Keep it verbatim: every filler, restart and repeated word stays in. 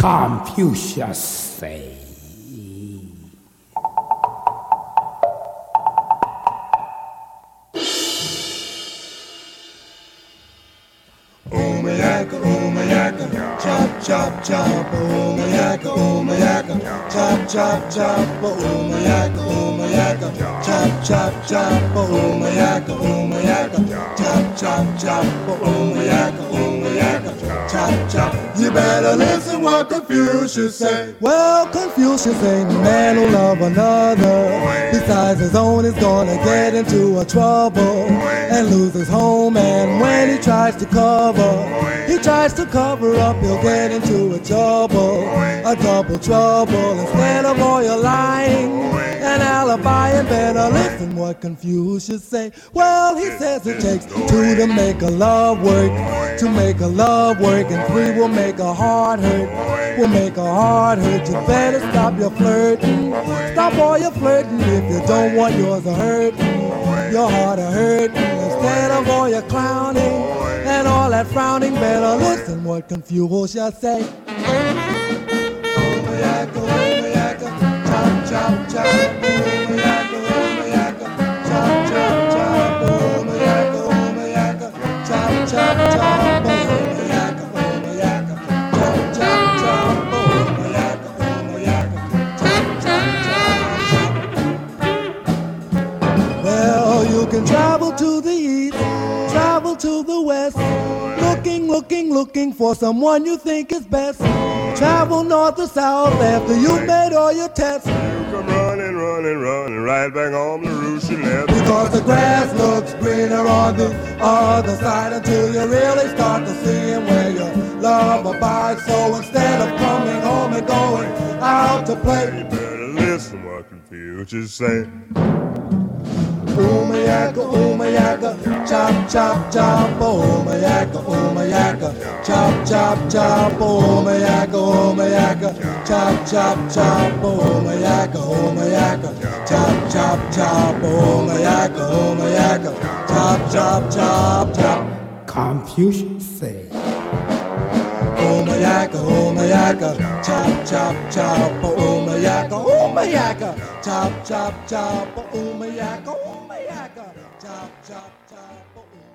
Confucius say. Oomayaka, oomayaka, chop, chop, chop, oomayaka, oomayaka, chop, chop, chop, oomayaka, oomayaka, chop, chop, chop, oomayaka, oomayaka, chop, chop, chop, oomayaka, oomayaka, chop, chop. You better listen what Confucius say. Well, Confucius ain't a man who love another. Besides his own, he's gonna get into a trouble and lose his home. And when he tries to cover, he tries to cover up, he'll get into a trouble, a double trouble. Instead of all your lying and alibi, better listen what Confucius say. Well, he says it takes two to make a love work, to make a love work, and three will make a heart hurt, will make a heart hurt. You better stop your flirting, stop all your flirting if you don't want yours to hurt, your heart to hurt. Instead of all your clowning and all that frowning, better listen what Confucius say. Oomayaka, oomayaka, chop, chop, chop, oomayaka, oomayaka, chop, chop, chop, oomayaka, oomayaka, chop, chop, chop, oomayaka, oomayaka, chop, chop, chop, oomayaka, oomayaka, chop, chop, chop. Well, you can travel to the east, travel to the west, looking, looking, looking for someone you think is best. Travel north or south after you've made all your tests. You come running, running, running right back home to roost your nest. Because the grass looks greener on the other side until you really start to see where your love abides. So instead of coming home and going out to play, you better listen what Confucius say. Oomayaka, oomayaka, chop, chop, chop, oomayaka, oomayaka, chop, chop, chop, oomayaka, oomayaka, chop, chop, chop, oomayaka, oomayaka, chop, chop, chop, oomayaka, oomayaka, chop, chop, chop, chop. Confucius say. Oomayaka, oomayaka, chop, chop, chop, oomayaka, oomayaka, chop, chop, chop, oomayaka, oomayaka, chop, chop, chop.